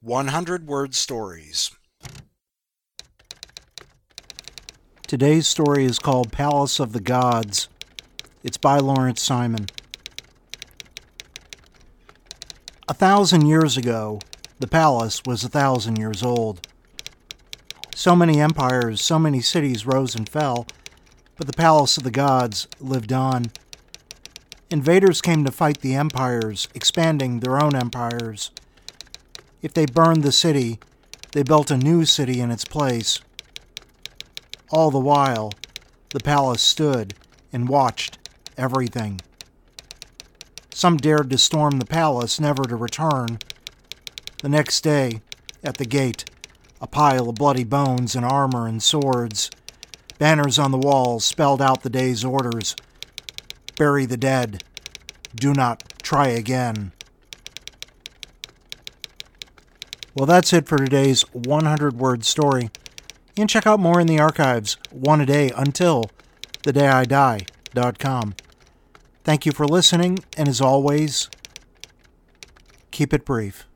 100-word stories. Today's story is called Palace of the Gods. It's by Lawrence Simon. 1,000 years ago, the palace was 1,000 years old. So many empires, so many cities rose and fell, but the Palace of the Gods lived on. Invaders came to fight the empires, expanding their own empires. If they burned the city, they built a new city in its place. All the while, the palace stood and watched everything. Some dared to storm the palace, never to return. The next day, at the gate, a pile of bloody bones and armor and swords. Banners on the walls spelled out the day's orders. Bury the dead. Do not try again. Well, that's it for today's 100-word story. You can check out more in the archives, one a day until thedayidie.com. Thank you for listening, and as always, keep it brief.